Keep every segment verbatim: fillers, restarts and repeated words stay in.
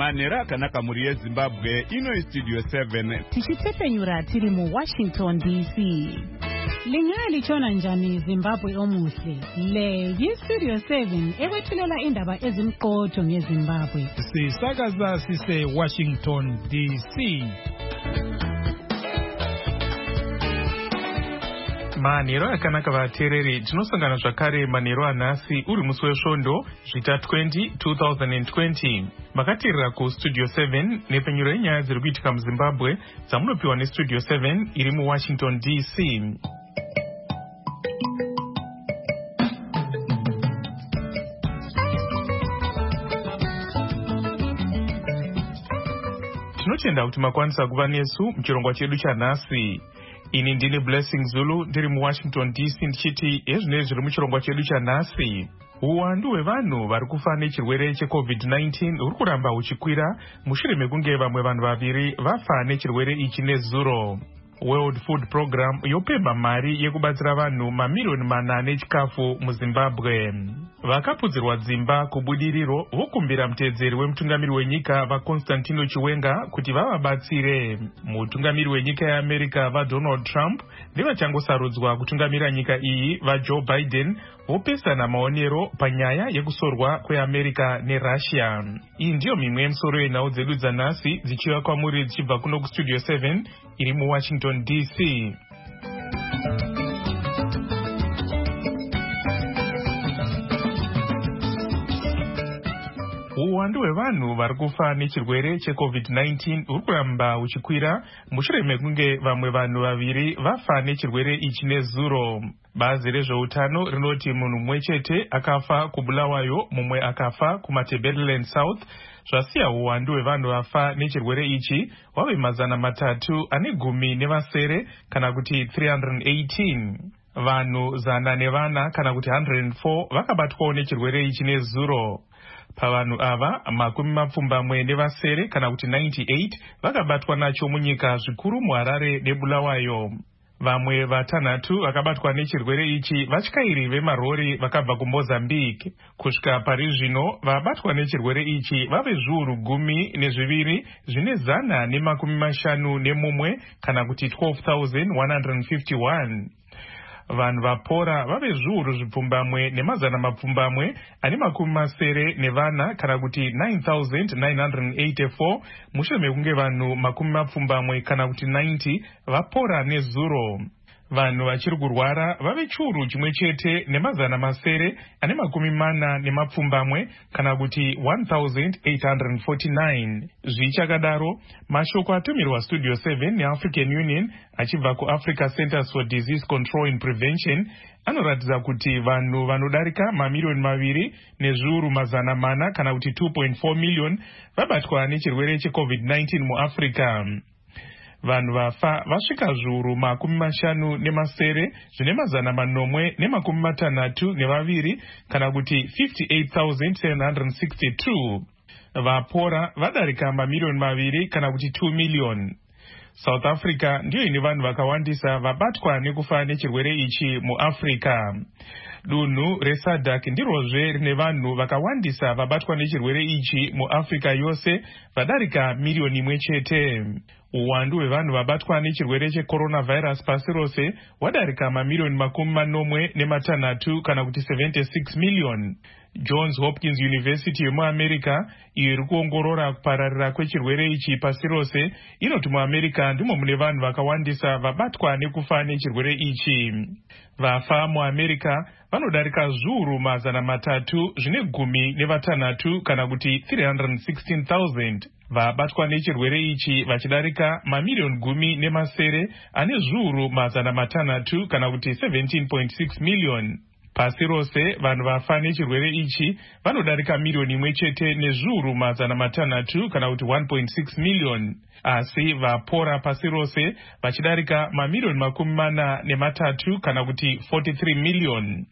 manera kanaka muri Zimbabwe ino studio seven tichitsepenyura tiri mu Washington D C. Lingali chona njani Zimbabwe omuhle le yi studio seven ekwethulela indaba ezimqotho ngeZimbabwe sisakaza sise Washington D C. Manero akanaka vateereri tinosangana zvakare manero anhasi uri musi wesvondo zvita twenty twenty twenty makateerera kustudio seven nepenyuro yenyaya dziri kuitika muZimbabwe dzamunopiwa nestudio seven iri muWashington D C. Tinotenda kuti makwanisa kuva nesu muchirongwa chedu chanhasi. Ini ndini Blessing Zulu ndiri muWashington D C ndichiti ezvinezvi zviri muchirongwa chedu chanhasi. Uwandu hwevanhu vari kufa nechirwere checovid nineteen huri kuramba huchikwira mushure mekunge vamwe vanhu vaviri vafa nechirwere ichi nezuro. World Food Program yopemba mari yekubatsira vanhu mamiliyoni mana nechikafu muZimbabwe. Vakapudzirwa dzimba kubudiriro vokumbira muteedzeri wemutungamiri wenyika vaConstantino Chiwenga kuti vavabatsire. Mutungamiri wenyika yeAmerica vaDonald Trump nevachangosarudzwa kutungamira nyika iyi vaJoe Biden vopesana maonero panyaya yekusorwa kweAmerica neRussia. Iyi ndiyo mimwe yemisoro yenhau dzedu dzanhasi dzichiuya kwamuri dzichibva kuno kustudio seven iri muWashington D C. Uwandu hwevanhu vari kufa nechirwere checovid nineteen huri kuramba huchikwira mushure mekunge vamwe vanhu vaviri vafa nechirwere ichi nezuro. Bazi rezveutano rinoti munhu mumwe chete akafa kuBulawayo, mumwe akafa kuMatabeleland South, zvasiya uwandu hwevanhu vafa nechirwere ichi wave mazana matatu ane gumi nevasere kana kuti three hundred eighteen. Vanhu zana nevana kana kuti one hundred four vakabatwawo nechirwere ichi nezuro. Pavanhu ava makumi mapfumbamwe nevasere kana kuti ninety-eight vakabatwa nacho munyika zvikuru muHarare neBulawayo. Vamwe vatanhatu vakabatwa nechirwere ichi vatyairi vemarori vakabva kuMozambique. Kusvika pari zvino vabatwa nechirwere ichi vave zviuru gumi nezviviri zvine zana nemakumi mashanu nemumwe kana kuti twelve thousand one hundred fifty-one. Vanhu vapora vave zviuru zvipfumbamwe nemazana mapfumbamwe ane makumi masere nevana kana kuti nine thousand nine hundred eighty-four mushure mekunge vanhu makumi mapfumbamwe kana kuti ninety vapora nezuro. Vanhu vachiri kurwara vave chiuru chimwe chete nemazana masere ane makumi mana nemapfumbamwe kana kuti one thousand eight hundred forty-nine. Zvichakadaro, mashoko atumirwa studio seven neAfrican Union achibva kuAfrica Centers for Disease Control and Prevention anoratidza kuti vanhu vanodarika mamiliyoni maviri nezviuru mazana mana kana kuti two point four million vabatwa nechirwere checovid nineteen muAfrica. Vanhu vafa vasvika zviuru makumi mashanu nemasere zvine mazana manomwe nemakumi matanhatu nevaviri kana kuti fifty-eight thousand seven hundred sixty-two. Vapora vadarika mamiliyoni maviri kana kuti two million. South Africa ndiyo ine vanhu vakawandisa vabatwa nekufa nechirwere ichi muAfrica. Dunhu reSADC ndirozve rine vanhu vakawandisa vabatwa nechirwere ichi muAfrica yose vadarika miliyoni imwe chete. Uwandu hwevanhu vabatwa nechirwere checoronavirus pasi rose wadarika mamiliyoni makumi manomwe nematanhatu kana kuti seventy-six million. Johns Hopkins University yemuAmerica iyo iri kuongorora kupararira kwechirwere ichi pasi rose inoti muAmerica ndimo mune vanhu vakawandisa vabatwa nekufa nechirwere ichi. Vafa muAmerica vanodarika zviuru mazana matatu zvine gumi nevatanhatu kana kuti three hundred sixteen thousand. Vabatwa nechirwere ichi vachidarika mamiliyoni gumi nemasere ane zviuru mazana matanhatu kana kuti seventeen point six million. Pasi rose vanhu vafa nechirwere ichi vanodarika miliyoni imwe chete nezviuru mazana matanhatu kana kuti one point six million. Asi vapora pasi rose vachidarika mamiliyoni makumi mana nematatu kana kuti forty-three million.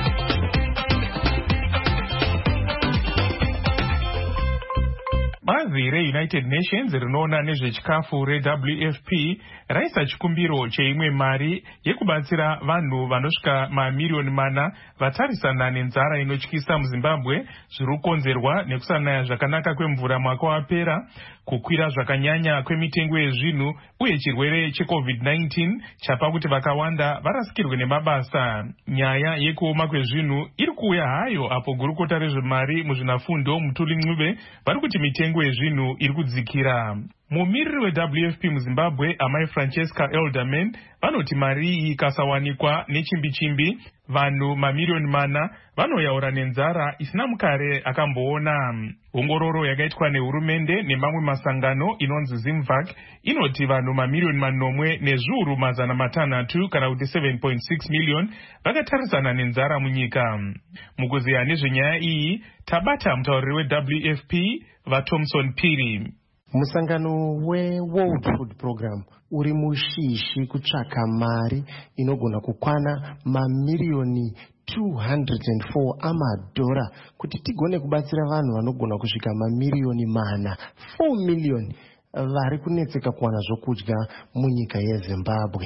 Bazi bazi reunited nations rinoona nezvechikafu reW F P raisa chikumbiro cheimwe mari yekubatsira vanhu vanosvika mamiriyoni mana vatarisana nenzara inotyisa muzimbabwe zviri kukonzerwa nekusanaya zvakanaka kwemvura mwaka wapera, kukwira zvakanyanya kwemitengo yezvinhu uye chirwere checovid nineteen chapa kuti vakawanda varasikirwe nemabasa. Nyaya yekuoma kwezvinhu iri kuuya hayo apo gurukota rezvemari muzvinafundo Mutuli Ncube vari kuti mitengo yezvinhu iri kudzikira. Mumiriri weW F P muZimbabwe amai Francesca Elderman vanoti mari iyi ikasawanikwa nechimbi chimbi vanhu mamiriyoni mana vanoyaura nenzara isina mukare akamboona. Ongororo yakaitwa nehurumende nemamwe masangano inonzi Zimvac inoti vanhu mamiriyoni manomwe nezviuru mazana matanhatu kana kuti seven point six million vakatarisana nenzara munyika. Mukuziya nezvenyaya iyi tabata mutauriri weW F P vaThomson Phiri. Musangano weWorld Food Program uri mushishi kutsvaka mari inogona kukwana mamiriyoni two hundred four amadhora kuti tigone kubatsira vanhu vanogona kusvika mamiriyoni mana four million vari kunetseka kuwana zvokudya munyika yeZimbabwe.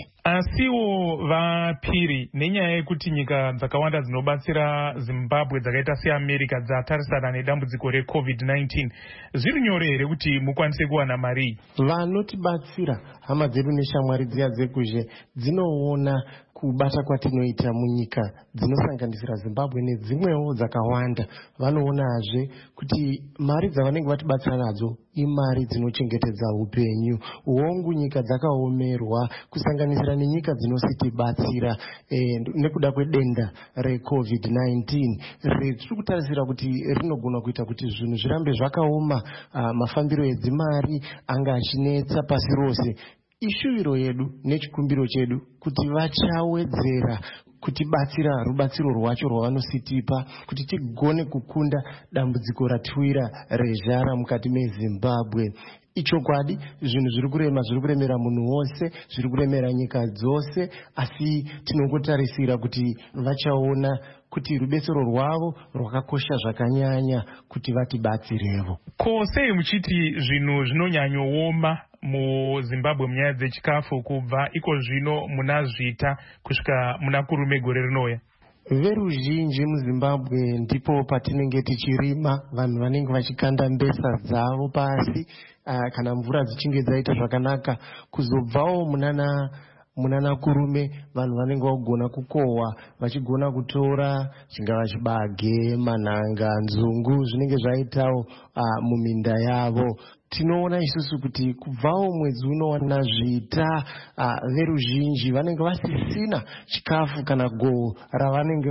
Asiwo vaPhiri, nenyaya yekuti nyika dzakawanda dzinobatsira Zimbabwe dzakaita seAmerica dzatarisana nedambudziko recovid nineteen, zviri nyore here kuti mukwanise kuwana mari? Vanotibatsira hama dzedu neshamwari dziya dzekuzhe dzinoona kubata kwatinoita munyika dzinosanganisira Zimbabwe nedzimwewo dzakawanda. Vanoonazve kuti mari dzavanenge vatibatsira nadzo imari dzinochengetedza upenyu. Hongu nyika dzakaomerwa kusanganisira nenyika dzinositibatsira eh, nekuda kwedenda recovid nineteen tiri kutarisira kuti rinogona kuita kuti zvinhu zvirambe zvakaoma, uh, mafambiro edzimari anga achinetsa pasi rose. Ishuviro yedu nechikumbiro chedu kuti vachawedzera kutibatsira rubatsiro rwacho rwavanositipa kuti tigone kukunda dambudziko ratiwira rezhara mukati meZimbabwe. Ichokwadi zvinhu zviri kurema zviri kuremera munhu wose, zviri kuremera nyika dzose, asi tinongotarisira kuti vachaona kuti rubetsero rwavo rwakakosha zvakanyanya kuti vatibatsirevo. Ko sei muchiti zvinhu zvinonyanyooma muZimbabwe munyaya dzechikafu kubva iko zvino muna zvita kusvika muna kurume gore rinouya? Veruzhinji muZimbabwe ndipo patinenge tichirima, vanhu vanenge vachikanda mbesa dzavo pasi uh, kana mvura dzichinge dzaita zvakanaka. Kuzobvawo munana munana kurume vanhu vanenge vagona kukohwa vachigona kutora chingava chibage, manhanga, nzungu zvinenge zvaitawo uh, muminda yavo. Tinoona isusu kuti kubvawo mwedzi uno wana zvita uh, veruzhinji vanenge vasisina chikafu kana goho ravanenge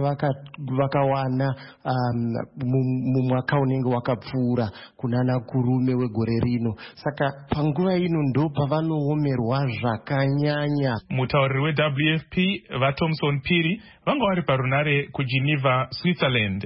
vakawana um, mumwaka unenge wakapfuura kunana kurume wegore rino. Saka panguva ino ndo pavanoomerwa zvakanyanya. Mutauriri weW F P vaThomson Phiri vanga vari parunare kuGeneva, Switzerland.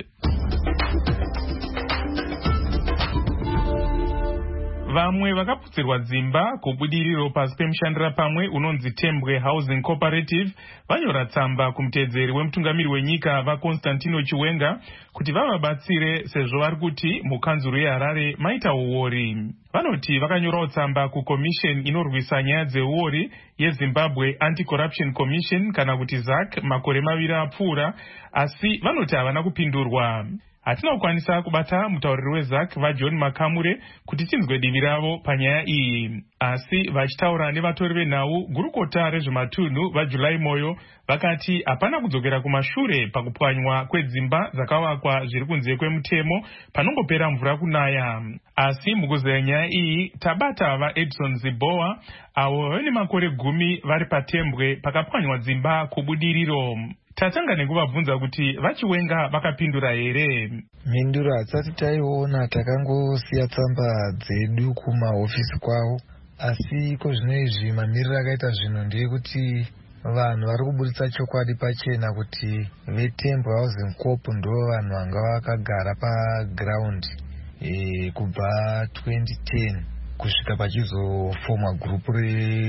Vamwe vakaputsirwa dzimba kubudiriro pasi pemushandira pamwe unonzi Tembwe Housing Cooperative vanyora tsamba kumutedzeri wemutungamiri wenyika vaConstantino Chiwenga kuti vavabatsire sezvo vari kuti mukanzuru yeHarare maita uori. Vanoti vakanyorawo tsamba kuCommission inorwisa nyaya dzeuori yeZimbabwe Anti-Corruption Commission kana kuti Z A C makore maviri apfuura, asi vanoti havana kupindurwa. Hatina kukwanisa kubata mutauriri weZ A C vaJohn Makamure kuti tinzwe divi ravo panyaya iyi, asi vachitaura nevatori venhau gurukota rezvematunhu vaJulai Moyo vakati hapana kudzokera kumashure pakupwanywa kwedzimba dzakavakwa zviri kunze kwemutemo panongopera mvura kunaya. Asi mukuzeya nyaya iyi tabata vaEdson Zibowa avo vane makore gumi vari paTembwe pakapwanywa dzimba kubudiriro. Tatanga nekuvabvunza kuti vaChiwenga vakapindura here. Mhinduro hatisati taiona, takangosiya tsamba dzedu kumahofisi kwavo, asi iko zvino izvi mamiriro akaita zvinhu ndeyekuti vanhu vari kuburitsa chokwadi pachena kuti veTembwe Housing Corp ndo vanhu vanga vakagara paground e, kubva twenty ten kusvika pachizofomwa gurupu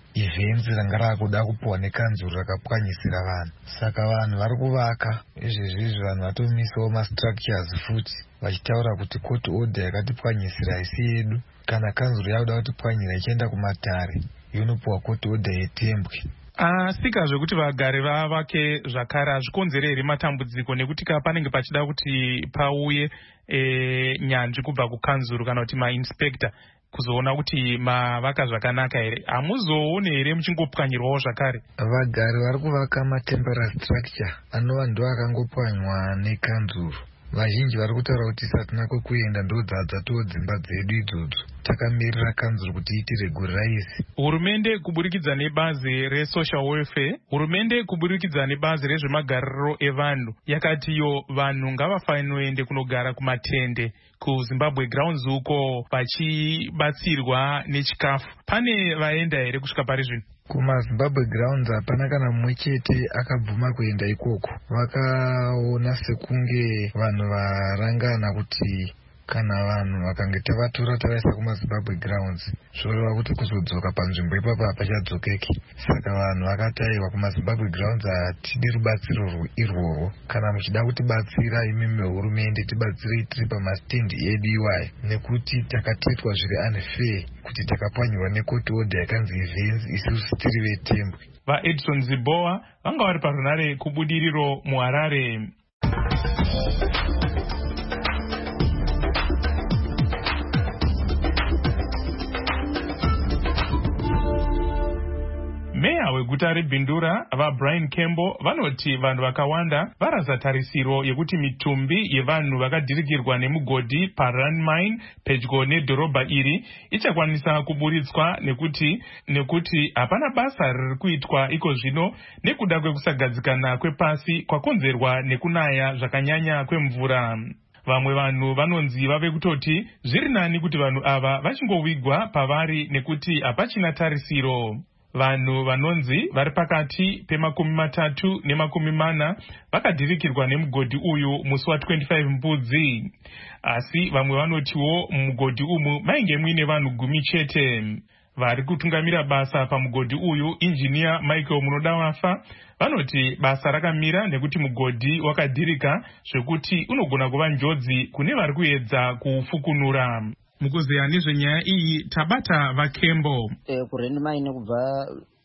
ivhenzi ranga raakuda kupuwa nekanzuro rakapwanyisira vanhu. Saka vanhu vari kuvaka izvezvizvi, vanhu vatomisawo mastructures futi vachitaura kuti court order yakatipwanyisira haisi yedu. Kana kanzuro yakuda kutipwanyira ichienda kumatare, yonopuwa court order yetembwe. Asika zvekuti vagari vavake zvakare hazvikonzere here matambudziko, nekuti ka panenge pachida kuti pauye e, nyanzvi kubva kukanzuro kana kuti mainspector kuzoona kuti mavaka zvakanaka here. Hamuzoone here muchingopwanyirwawo zvakare? Vagari vari kuvaka matemporary structure anova ndo akangopwanywa nekanzuro. Vazhinji vari kutaura kuti satina kwekuenda ndodzadzatowo dzimba dzedu idzodzo. Takamirira kanzuro kuti itiregularize. Hurumende kuburikidza nebazi resocial welfare, hurumende kuburikidza nebazi rezvemagariro evanhu yakati iyo vanhu ngavafanoende kunogara kumatende kuZimbabwe grounds uko vachibatsirwa nechikafu. Pane vaenda here kusvika pari zvino? KumaZimbabwe grounds hapana kana mumwe chete akabvuma kuenda ikoko. Vakaona sekunge vanhu varangana kuti kana vanhu vakange tavatora tavaisa kumaZimbabwe grounds zvoreva kuti kuzodzoka panzvimbo ipapo hapachadzokeki. Saka vanhu vakati aiwa kumaZimbabwe grounds hatidi rubatsiro irworwo. Kana muchida kutibatsira imi mehurumende tibatsirei tiri pamastendi edu iwayo, nekuti takatetwa zviri unfair kuti takapwanyirwa necourt order yakanzi ivhenzi isusu tiri vetembwe. VaEdson Zibowa vanga vari parunare kubudiriro muHarare. Meya weguta reBindura vaBrian Kembo vanoti vanhu vakawanda varasa tarisiro yekuti mitumbi yevanhu vakadhirikirwa nemugodhi paRun Mine pedyo nedhorobha iri ichakwanisa kuburitswa nekuti nekuti hapana basa riri kuitwa iko zvino nekuda kwekusagadzikana kwepasi kwakonzerwa nekunaya zvakanyanya kwemvura. Vamwe vanhu vanonzi vave kutoti zviri nani kuti vanhu ava vachingovigwa pavari nekuti hapachina tarisiro. Vanhu vanonzi vari pakati pemakumi matatu nemakumi mana vakadhirikirwa nemugodhi uyu musi wa25 Mbudzi. Asi vamwe vanotiwo mugodhi umu mainge muine vanhu gumi chete. Vari kutungamira basa pamugodhi uyu, injiniya Michael Munodawafa, vanoti basa rakamira nekuti mugodhi wakadhirika zvekuti unogona kuva njodzi kune vari kuedza kuufukunura. Mukuzeya nezvenyaya iyi tabata vaKembo. E, kuRun Mine kubva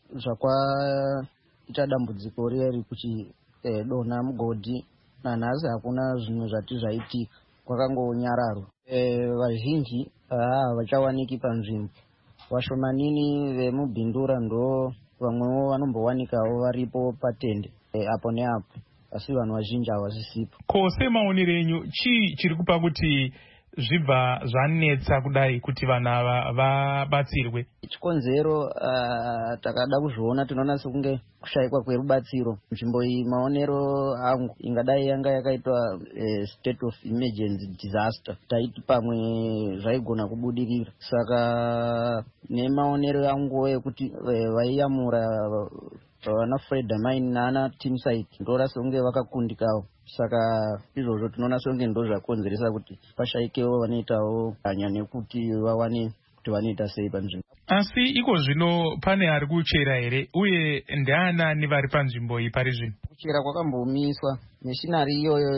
zvakwaita dambudziko riri kuti e, dona mugodhi nanhasi hakuna zvinhu zvati zvaitika, kwakangonyararo. E, vazhinji havachawaniki panzvimbo. Vashomanini vemuBindura ndo vamwewo vanombowanikawo varipo patende e, apo neapo, asi vanhu vazhinji havasisipo. Ko semaonero enyu chii chiri kupa kuti zvibva zvanetsa kudai kuti vanhu ava vabatsirwe? Chikonzero uh, takada kuzviona tinoona sekunge kushayikwa kwerubatsiro. Nzvimbo iyi maonero angu ingadai yanga yakaitwa uh, state of emergency disaster, taiti pamwe zvaigona kubudirira. Saka nemaonero angu ekuti uh, vaiyamura vana Fred Mine nana Teamsite ndora sekunge vakakundikawo. Saka izvozvo tinoona sekunge ndo zvakonzeresa kuti pashayikewo vanoitawo hanya nekuti vawane kuti vanoita sei panzvimbo. Asi iko zvino pane ari kuchera here, uye ndeanani vari panzvimbo iyi pari zvino? Kuchera kwakambomiswa, meshinari iyoyo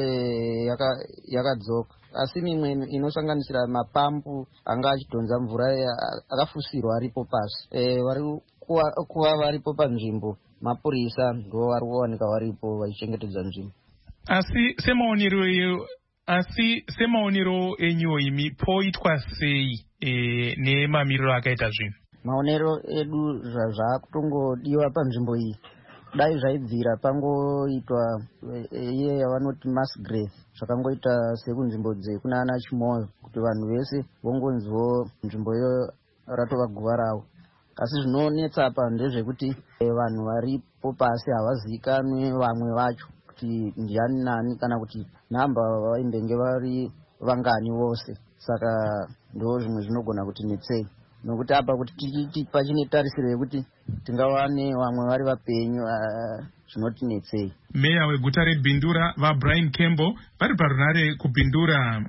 yakadzoka, asi mimwe inosanganisira mapampu anga achidhonza mvura akafusirwa aripo pasi. E, vari kuva varipo panzvimbo, mapurisa ndo vari kuwanika varipo vachichengetedza nzvimbo. Asi semaonero asi semaonero enyu imi poitwa sei e, nemamiriro akaita zvino? Maonero edu zvakutongodiwa panzvimbo iyi dai zvaibvira pangoitwa iye e, yavanoti mass grave, zvakangoita sekunzvimbo dzekunana Chimoyo, kuti vanhu vese vongonziwo nzvimbo iyo ratova guva ravo. Asi zvinonetsa apa ndezvekuti e, vanhu varipo pasi havazikanwi vamwe vacho kuti ndiani nani kana kuti namba vaimbenge vari vangani vose. Saka ndo zvimwe zvinogona kuti netsei, nokuti apa kuti tichiti pachine tarisiro yekuti tingawane vamwe vari vapenyu zvinoti uh, netsei. Meya weguta reBindura vaBrian Kembo vari parunare kuBindura.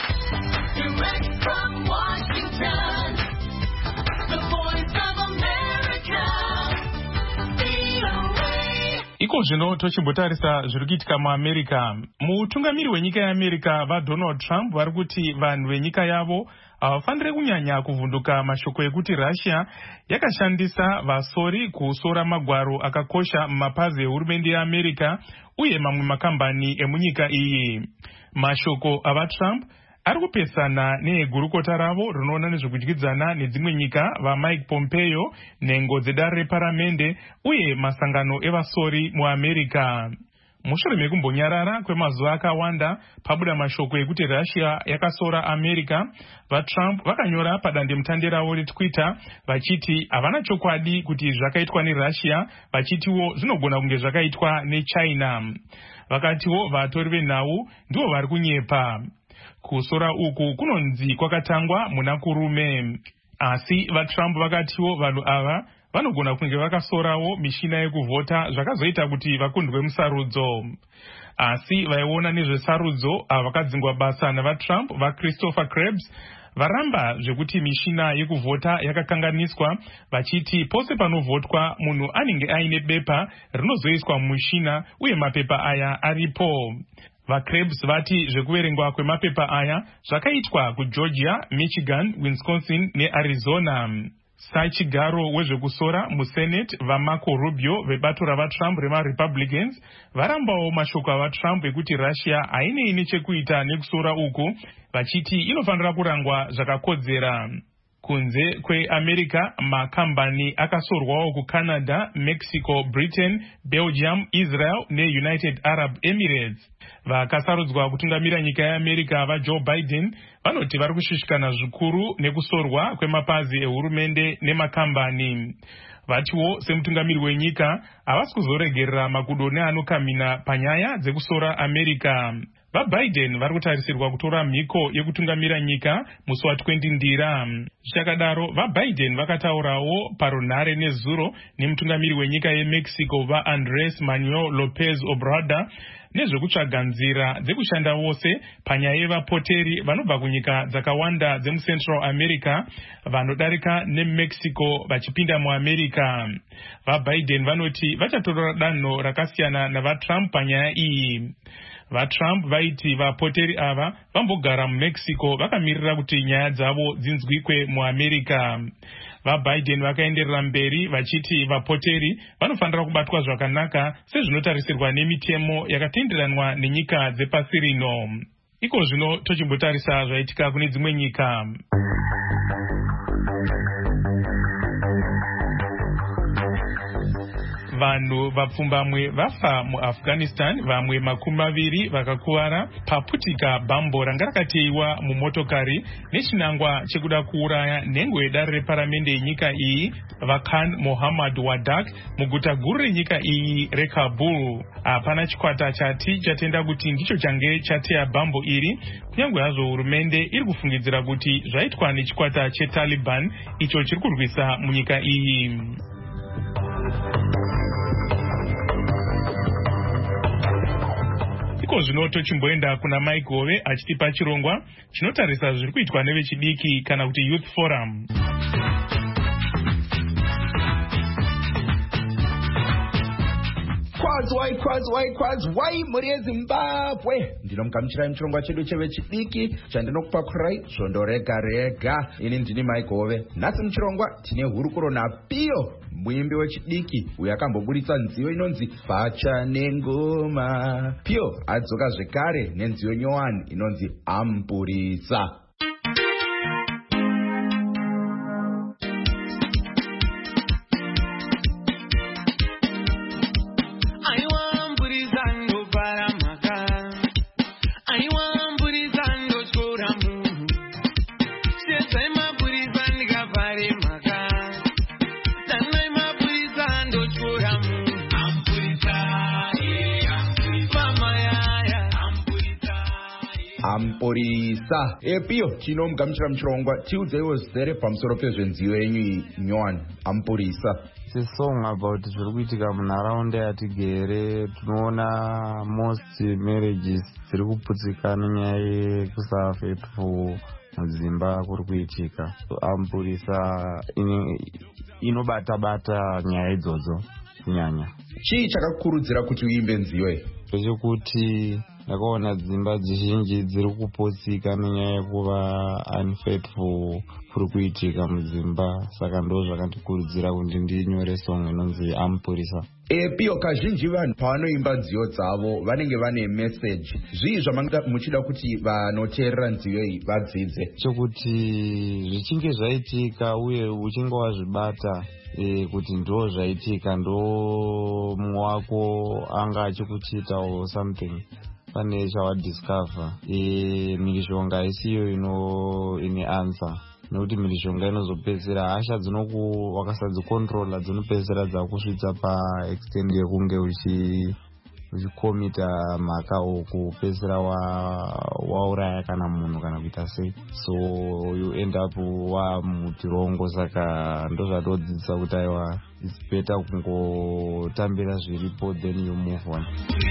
Direct from Washington, the voice of America. iko zvino tochimbotarisa zviri kuitika muamerica. Mutungamiri wenyika yeamerica vaDonald Trump vari kuti vanhu venyika yavo havafaniri kunyanya kuvhunduka mashoko ekuti Russia yakashandisa vasori kusora magwaro akakosha mumapazi ehurumende yeamerica uye mamwe makambani emunyika iyi. Mashoko avaTrump ari kupesana neegurukota ravo rinoona nezvekudyidzana nedzimwe nyika vaMike Pompeo, nhengo dzedare reparamende uye masangano evasori muamerica. Mushure mekumbonyarara kwemazuva akawanda pabuda mashoko ekuti Russia yakasora America, vaTrump vakanyora padandemutande ravo reTwitter vachiti havana chokwadi kuti zvakaitwa neRussia, vachitiwo zvinogona kunge zvakaitwa neChina. Vakatiwo vatori venhau ndivo vari kunyepa. Kusora uku kunonzi kwakatangwa muna kurume. Asi vaTrump vakatiwo vanhu ava vanogona kunge vakasorawo mishina yekuvhota zvakazoita kuti vakundwe musarudzo. Asi vaiona nezvesarudzo ava vakadzingwa basa navaTrump vaChristopher Krebs varamba zvekuti mishina yekuvhota yakakanganiswa, vachiti pose panovhotwa munhu anenge aine bepa rinozoiswa mumushina uye mapepa aya aripo. VaKrebs vati zvekuverengwa kwemapepa aya zvakaitwa kuGeorgia, Michigan, Wisconsin neArizona. Sachigaro wezvekusora muSenate vaMarco Rubio vebato ravaTrump remaRepublicans varambawo mashoko avaTrump ekuti Russia hainei nechekuita nekusora uku, vachiti inofanira kurangwa zvakakodzera. Kunze kweAmerica, makambani akasorwawo kuCanada, Mexico, Britain, Belgium, Israel neUnited Arab Emirates. Vakasarudzwa kutungamira nyika yeAmerica vaJoe Biden vanoti vari kushushikana zvikuru nekusorwa kwemapazi ehurumende nemakambani. Vatiwo semutungamiri wenyika havasi kuzoregerera makudo neanokamina panyaya dzekusora America. VaBiden vari kutarisirwa kutora mhiko yekutungamira nyika musi wa20 ndira. Zvichakadaro, vaBiden vakataurawo parunhare nezuro nemutungamiri wenyika yeMexico vaAndrés Manuel López Obrador nezvekutsvaga nzira dzekushanda wose panyaya yevapoteri vanobva kunyika dzakawanda dzemuCentral America vanodarika neMexico vachipinda muAmerica. VaBiden vanoti vachatora danho rakasiyana navaTrump panyaya iyi. VaTrump vaiti vapoteri ava vambogara muMexico vakamirira kuti nyaya dzavo dzinzwikwe muAmerica. VaBiden vakaenderera mberi vachiti vapoteri vanofanira kubatwa zvakanaka sezvinotarisirwa nemitemo yakatenderanwa nenyika dzepasi rino. Iko zvino tochimbotarisa zvaitika kune dzimwe nyika. Vanhu vapfumbamwe vafa muAfghanistan, vamwe makumi maviri vakakuvara paputika bhambo ranga rakateiwa mumotokari nechinangwa chekuda kuuraya nhengo yedare reparamende yenyika iyi vaKhan Mohammad Wadak muguta guru renyika iyi reKabul. Hapana chikwata chati chatenda kuti ndicho change chateya bhambo iri, kunyange hazvo hurumende iri kufungidzira kuti zvaitwa nechikwata cheTaliban icho chiri kurwisa munyika iyi. Iko zvino tochimboenda kuna Mike Hove achitipa chirongwa chinotarisa zviri kuitwa nevechidiki kana kuti Youth Forum. Kwadzwai kwadzwai kwadzwai muri yeZimbabwe, ndinomugamuchirai muchirongwa chedu chevechidiki chandinokupakurai zvondorega rega. Ini ndini Mike Hove. Nhasi muchirongwa tine hurukuro naPiyo, muimbi wechidiki uyo akamboburitsa nziyo inonzi Pacha Nengoma. Piyo adzoka zvekare nenziyo nyowani inonzi Ampurisa. Ampurisa. Epiyo chinomugamuchira muchirongwa, tiudzeiwo zere pamusoro pezvenziyo yenyu nyowani Ampurisa. It's a song about zviri kuitika munharaunda yatigere. Tinoona most marriages dziri kuputsika nenyaya yekusa faithful mudzimba kuri kuitika. So Ampurisa inobata bata nyaya idzodzo kunyanya. Chii chakakurudzira kuti uimbe nziyo iyi? Zvekuti ndakaona dzimba dzizhinji dziri kuputsika nenyaya yekuva unfaithful kuri kuitika mudzimba, saka ndo zvakandikurudzira kuti ndinyore song inonzi Ampurisa. E, Pio, kazhinji vanhu pavanoimba nziyo dzavo vanenge vane message. Zvii zvamanga muchida kuti vanoteerera nziyo iyi vadzidze? Chokuti zvichinge zvaitika uye uchinge wazvibata E, kuti ndo zvaitika, ndo mumwe wako anga achikuchita or something, pane chawadiscover. E, mhirishonga isiyo ino ine answer, nekuti mhirishonga inozopedzera hasha dzinoku wakasadzikontrola dzinopedzera dzakusvitsa paextend yekunge uchi uchikomita mhaka okupedzera wauraya kana munhu kana kuita sei, so you end up wa mutirongo. Saka ndo zvatodzidzisa kuti aiwa it's better kungotambira zviripo then you move on.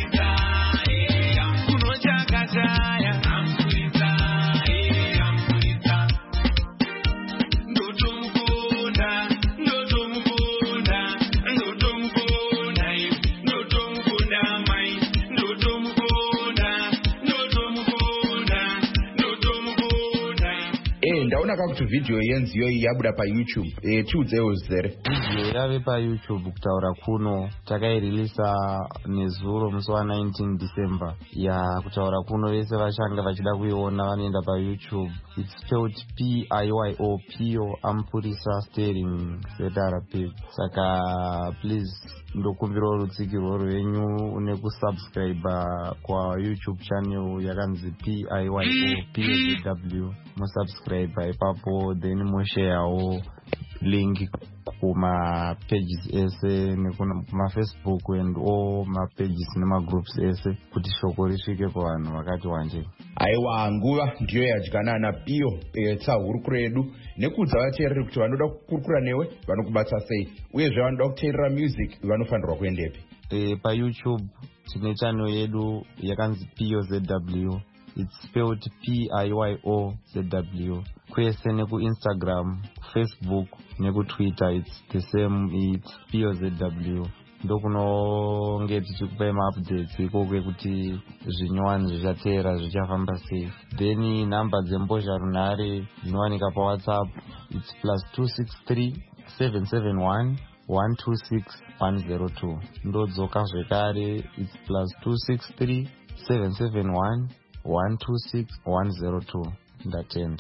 Ndaona kakuti video yenziyo iyi yabuda pa YouTube. Eh, tiudzewo zere. Video yave pa YouTube kutaura kuno takaireleasa nezuro musi wa nineteen December. Ya kutaura kuno vese vachanga vachida kuiona vanoenda pa YouTube. It's spelled P I Y O Pio Ampurisa Steering Z R P. Saka please ndokumbira rutsikirwo rwenyu nekusubscribe kwa YouTube channel yakanzi P I Y O Pio Z W. Musubscribe ipapo then musharewo link kuma pages ese nekuma Facebook and all ma pages nema groups ese kuti shoko risvike kuvanhu vakati wanje. Aiwa, nguva ndiyo yadyana na Pio etsa hurukuro yedu nekudza vateereri kuti vanoda kukurukura newe vanokubatsa sei uyezve vanoda kuteerera music vanofanirwa kuendepi. E, pa YouTube tine channel yedu yakanzi Pio Z W. It's spelled P I Y O Z W. Kwese neku Instagram, Facebook, neku Twitter, it's the same, it's Pio Z W. Ndokunonge tichikupa ma updates ikokwe kuti zvinyowani zvichatera zvichafamba sei. Then number dzembozha runhare dzinowanika pa WhatsApp, it's plus two six three seven seven one one two six one zero two. Ndodzoka zvekare, it's plus two six three seven seven one one two six one zero two. Ndatenda.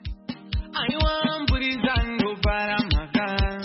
Aiwamburizando para maka.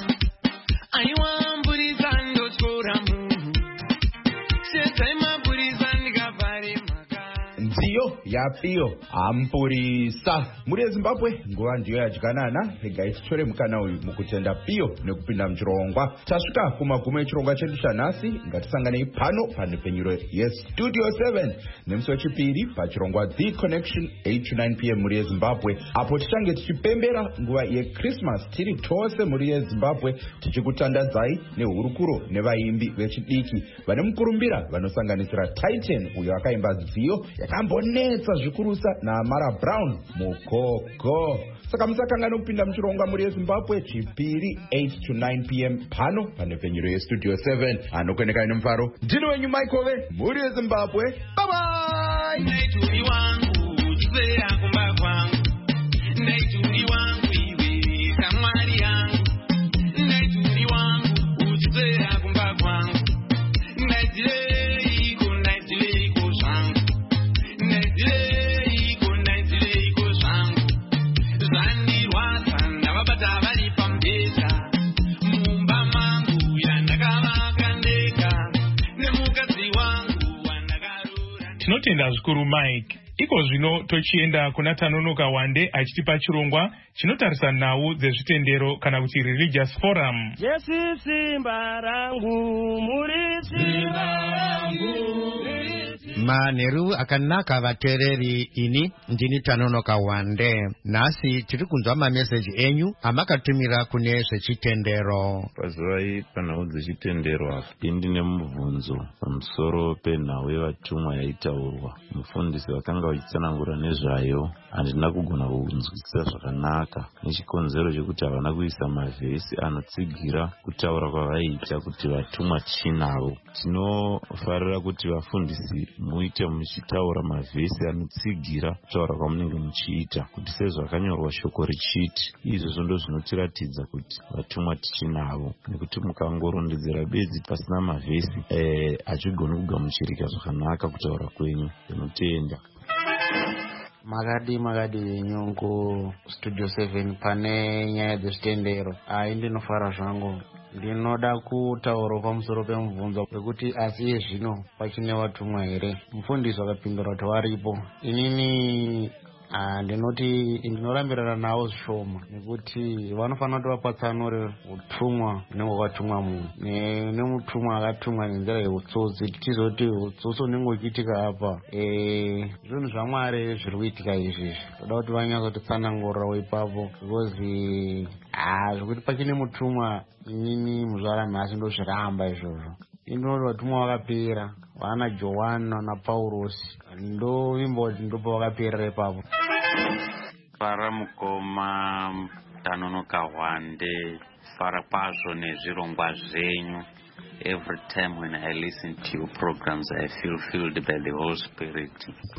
Aiwamburizando skora mu. Setsema burizandika pare maka. Nziyo ya Pio Ampurisa. Muri Zimbabwe nguva ndiyo yadyanana. Regai tichore mukana uyu mukutenda Pio nekupinda muchirongwa. Tasvika kumagumo echirongwa chedu chanhasi. Ngatisanganei pano panhepfenyuro yeStudio seven nemusi wechipiri pachirongwa The Connection eight to nine p m muri yeZimbabwe, apo tichange tichipembera nguva yeChristmas tiri tose muri yeZimbabwe, tichikutandadzai nehurukuro nevaimbi vechidiki vane mukurumbira vanosanganisira Titan uyo akaimba nziyo yakambonetsa zvikurusa naAmara Brown mukoko. Saka musakangana kupinda muchirongwa muri yeZimbabwe chipiri eight to nine p m pano panhepfenyuro yeStudio seven. Anokuendekai nemufaro ndino wenyu Michael muri yeZimbabwe. Bye bye. Naituri wangu chizera kumba kwangu. Naituri wangu iwe kamwari yangu. Naituri wangu chizera kumba kwangu. Naitire iko naitire iko zvangu. Naitire iko naitire iko zvangu. Zandirwadza ndavabata vari pambeza. Mumba mangu yandakavaka ndega. Nemukadzi wangu wandakarura. Tinotenda zvikuru Mike. Iko zvino tochienda kuna Tanonoka Wande achitipa chirongwa chinotarisana nhau dzezvitendero kana kuti religious forum. Jesu simba rangu muri simba rangu. maneru akanaka vateereri. Ini ndini Tanonoka Wande. Nasi tiri kunzwa mameseji enyu amakatumira kune zvechitendero. Pazuva panhau dzechitendero apa ndine mubvunzo pamusoro penhau yevatumwa yaitaurwa. Mufundisi vakanga vachitsanangura nezvayo handina kugona kunzwisisa zvakanaka nechikonzero chekuti havana kuisa mavhesi anotsigira kutaura kwavaiita kuti vatumwa tichinavo. Tinofarira kuti vafundisi muite muchitaura mavhesi anotsigira kutaura kwamunenge muchiita, kuti sezvakanyorwa shoko richiti. Izvozvo ndo zvinotiratidza kuti vatumwa tichinavo, nekuti mukangorondedzera bedzi pasina mavhesi eh, hachigoni kugamuchirika zvakanaka kutaura kwenyu. Ndinotenda. Makadi makadi nyongo Studio seven pane nyaya dzezvitendero. Ai ndinofara zvangu. Ndinoda kutaura pamusoro pemubvunzo wekuti asi zvino pachine vatumwa here. Mufundisi akapindura kuti varipo. Inini Ah, ndinoti ndinorambirana nawo zvishoma nekuti vanofanira kuti vapatsanure utumwa unenge wakatumwa munhu nemutumwa akatumwa nenzira yeutsotsi. Tizoti utsotsi unenge uchiitika apa eh zvinhu zvaMwari zviri kuitika izvi. Toda kuti vanyatsotitsanangurirawo ipapo because ah zvekuti pachine mutumwa inini muzvara nhasi ndozviramba izvozvo. Inoti vatumwa vakapera vana Johana naPaurosi ndovimba kuti ndopa vakaperera ipapo. Fara Mukoma, Tanonoka Wande, fara kwazvo nezvirongwa zvenyu. Every time when I listen to your programs I feel filled by the Holy Spirit.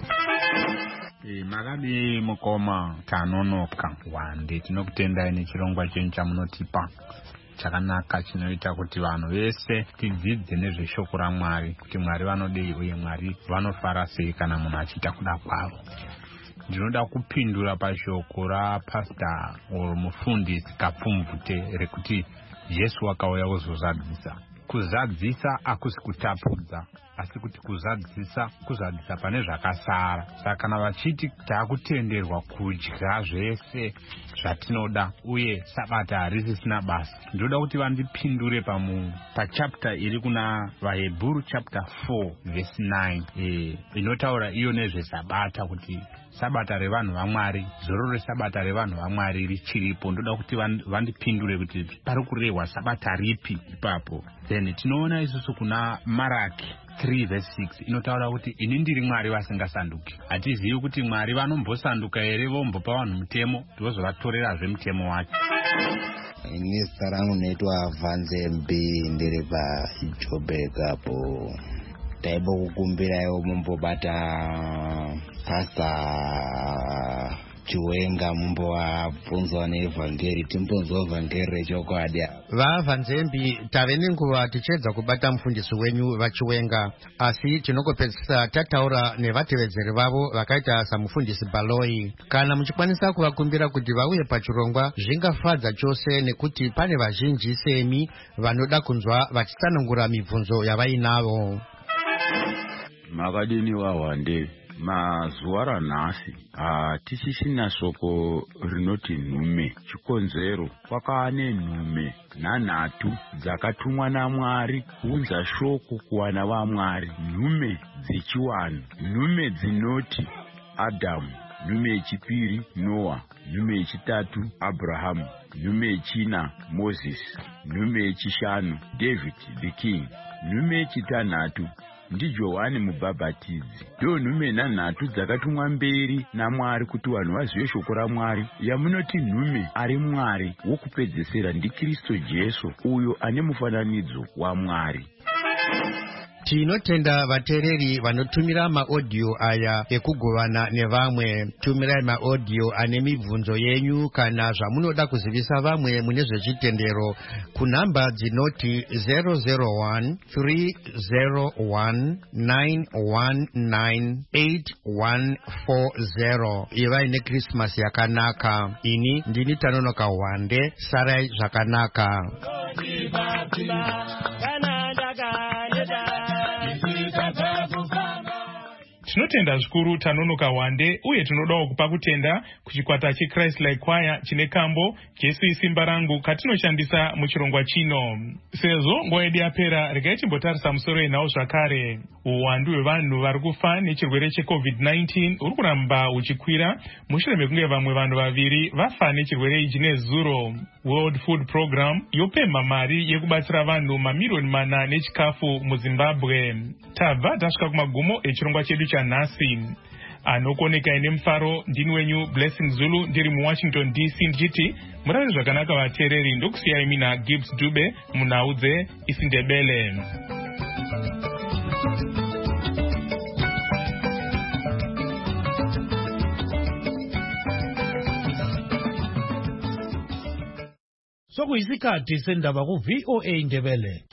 E, Makadi Mukoma, Tanonoka Wande, tinokutendai nechirongwa chenyu chamunotipa chakanaka chinoita kuti vanhu vese tidzidze nezveshoko raMwari, kuti Mwari vanodei uye Mwari vanofara sei kana munhu achiita kuda kwavo. Ndinoda kupindura pashoko rapastor or mufundisi Kapfumvute rekuti Jesu wakauya kuzozadzisa. Kuzadzisa akusi kutapudza, asi kuti kuzadzisa kuzadzisa pane zvakasara. Saka kana vachiti taakutenderwa kudya zvese zvatinoda uye sabata harisisina basa, ndoda kuti vandipindure pamu pachapter iri kuna vaHebheru chapter four verse nine eh inotaura iyo nezvesabata, kuti sabata revanhu vaMwari, zororo resabata revanhu vaMwari richiripo. Ndoda kuti vandipindure kuti pari kurehwa sabata ripi ipapo. Then tinoona isusu kuna Maraki three verse six inotaura kuti ini ndiri Mwari vasingasanduki. Hatizivi kuti Mwari vanombosanduka here vombopa vanhu mutemo tivozovatorera mutemo wacho. Ini zita rangu naitwa Vanzembi, ndiri paJoburg apo. Taibo kukumbirayo mumbobata Pastor Chiwenga mumbo wabvunzwa neevhangeri, timbonzwa vhangeri rechokwadi. VaVanzembi tave nenguva tichedza kubata mufundisi wenyu vaChiwenga, asi tinokopedzisa tataura nevatevedzeri vavo vakaita samufundisi Baloi. Kana muchikwanisa kuvakumbira kuti vauye pachirongwa zvingafadza chose, nekuti pane vazhinji semi vanoda kunzwa vachitsanangura mibvunzo yavainavo. Makadini waWande, mazuva ranhasi hatisisina shoko rinoti nhume. Chikonzero kwakava nenhume nhanhatu dzakatumwa naMwari kuunza shoko kuwana vaMwari. Nhume dzechiwanhu, nhume dzinoti Adamu, nhume yechipiri Noa, nhume yechitatu Abrahamu, nhume yechina Moses, nhume yechishanu David the king, nhume yechitanhatu ndiJohani mubhabhatidzi. Ndo nhume nhanhatu dzakatumwa mberi naMwari kuti vanhu vazive shoko raMwari. Yamunoti nhume ari Mwari wokupedzesera ndiKristu Jesu, uyo ane mufananidzo waMwari. Tinotenda vateereri vanotumira maaudio aya ekugovana nevamwe. Tumirai maaudio ane mibvunzo yenyu kana zvamunoda kuzivisa vamwe mune zvezvitendero kunhamba dzinoti zero zero one three zero one nine one nine eight one four zero. Ivai neChristmas yakanaka. Ini ndini Tanonoka Wande. Sarai zvakanaka. Tinotenda zvikuru Tanonoka Wande uye tinodawo kupa kutenda kuchikwata cheChrist Like Choir chine kambo Jesu isimba rangu katinoshandisa muchirongwa chino. Sezvo nguva yedu yapera, regai timbotarisa musoro yenhau zvakare. Uwandu hwevanhu vari kufa nechirwere checovid nineteen uri kuramba huchikwira mushure mekunge vamwe vanhu vaviri vafa nechirwere ichi nezuro. World Food Program yopemha mari yekubatsira vanhu mamiriyoni mana nechikafu muZimbabwe. Tabva tasvika kumagumo echirongwa chedu chanhasi. Anokoneka ine mufaro ndini wenyu Blessing Zulu ndiri muWashington D C ndichiti murave zvakanaka vateereri, ndokusiyai mina Gibbs Dube munhau dzeIsindebele. Sokuyisikhathi sendaba ku V O A Indebele.